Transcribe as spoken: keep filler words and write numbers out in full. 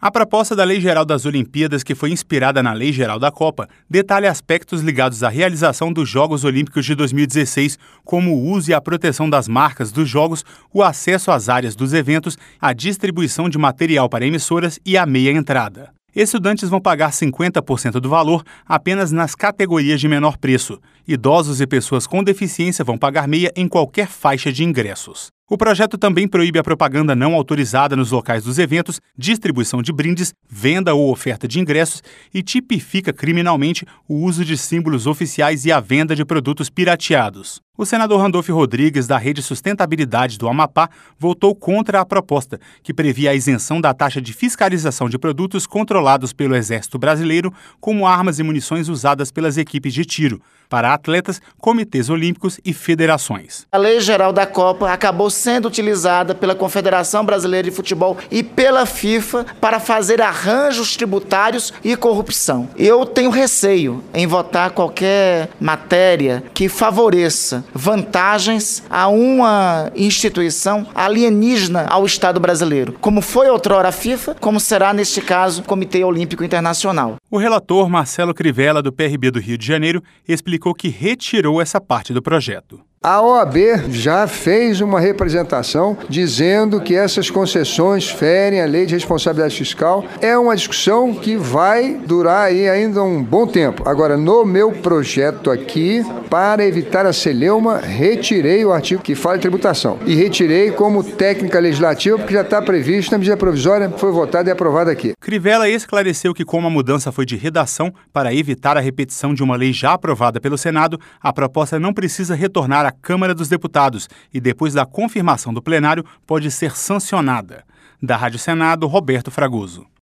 A proposta da Lei Geral das Olimpíadas, que foi inspirada na Lei Geral da Copa, detalha aspectos ligados à realização dos Jogos Olímpicos de dois mil e dezesseis, como o uso e a proteção das marcas dos Jogos, o acesso às áreas dos eventos, a distribuição de material para emissoras e a meia entrada. Estudantes vão pagar cinquenta por cento do valor apenas nas categorias de menor preço. Idosos e pessoas com deficiência vão pagar meia em qualquer faixa de ingressos. O projeto também proíbe a propaganda não autorizada nos locais dos eventos, distribuição de brindes, venda ou oferta de ingressos e tipifica criminalmente o uso de símbolos oficiais e a venda de produtos pirateados. O senador Randolfo Rodrigues, da Rede Sustentabilidade do Amapá, votou contra a proposta, que previa a isenção da taxa de fiscalização de produtos controlados pelo Exército Brasileiro, como armas e munições usadas pelas equipes de tiro, para atletas, comitês olímpicos e federações. A Lei Geral da Copa acabou sendo utilizada pela Confederação Brasileira de Futebol e pela FIFA para fazer arranjos tributários e corrupção. Eu tenho receio em votar qualquer matéria que favoreça vantagens a uma instituição alienígena ao Estado brasileiro, como foi outrora a FIFA, como será neste caso o Comitê Olímpico Internacional. O relator Marcelo Crivella, do P R B do Rio de Janeiro, explicou que retirou essa parte do projeto. A O A B já fez uma representação dizendo que essas concessões ferem a lei de responsabilidade fiscal. É uma discussão que vai durar aí ainda um bom tempo. Agora, no meu projeto aqui, para evitar a celeuma, retirei o artigo que fala de tributação. E retirei como técnica legislativa, porque já está previsto na medida provisória, foi votada e aprovada aqui. Crivella esclareceu que, como a mudança foi de redação, para evitar a repetição de uma lei já aprovada pelo Senado, a proposta não precisa retornar à Câmara dos Deputados e, depois da confirmação do plenário, pode ser sancionada. Da Rádio Senado, Roberto Fragoso.